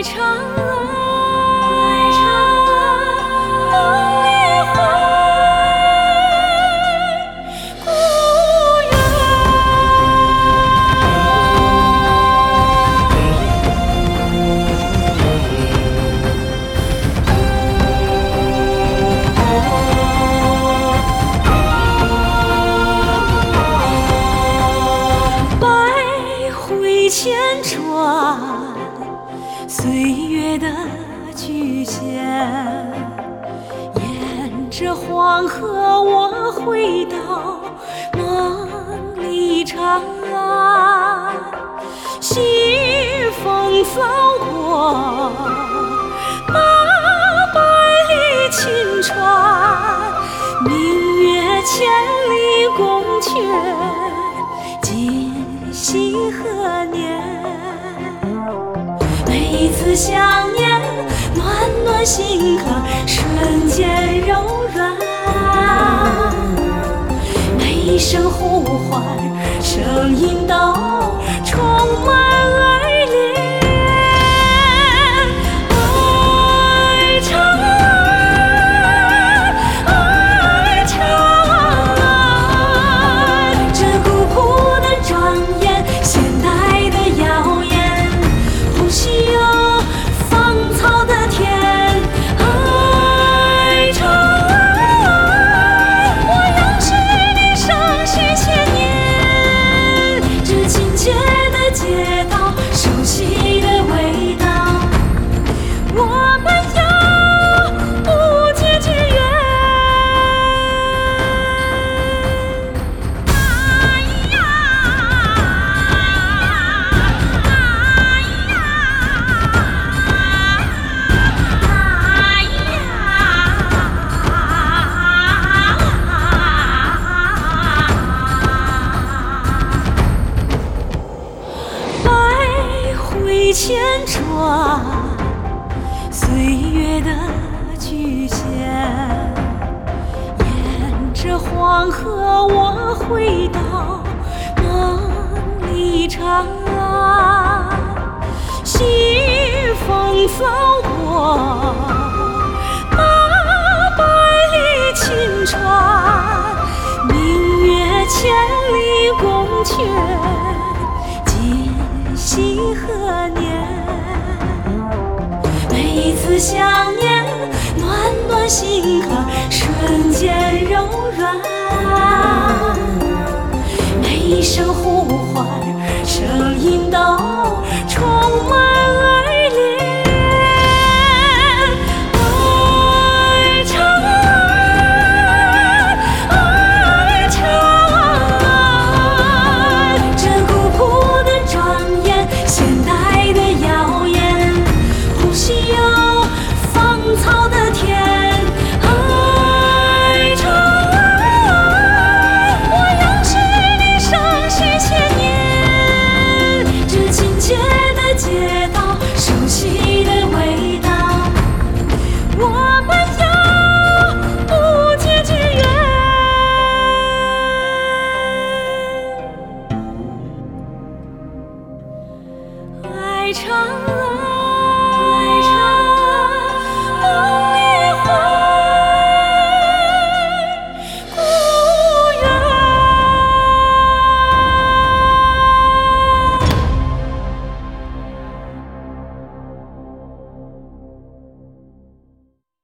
千转岁月的局限，沿着黄河我回到梦里长安，西风扫过八百里秦川，明月千里宫阙，今夕何年？每次想念，暖暖心河，瞬间柔软。每一声呼唤，声音都充满爱恋。爱长安，爱长安，这古朴的庄严，现代的谣言，呼吸有芳草的甜。爱长安，我要是你生息千年，这亲切的街道，熟悉的味道，我们有无解之缘。百回千转，岁月的局限，沿着黄河我回到梦里长安，西风扫过八百里秦川，明月千里宫阙，今夕何年？每一次想念，暖暖心河，瞬间柔软。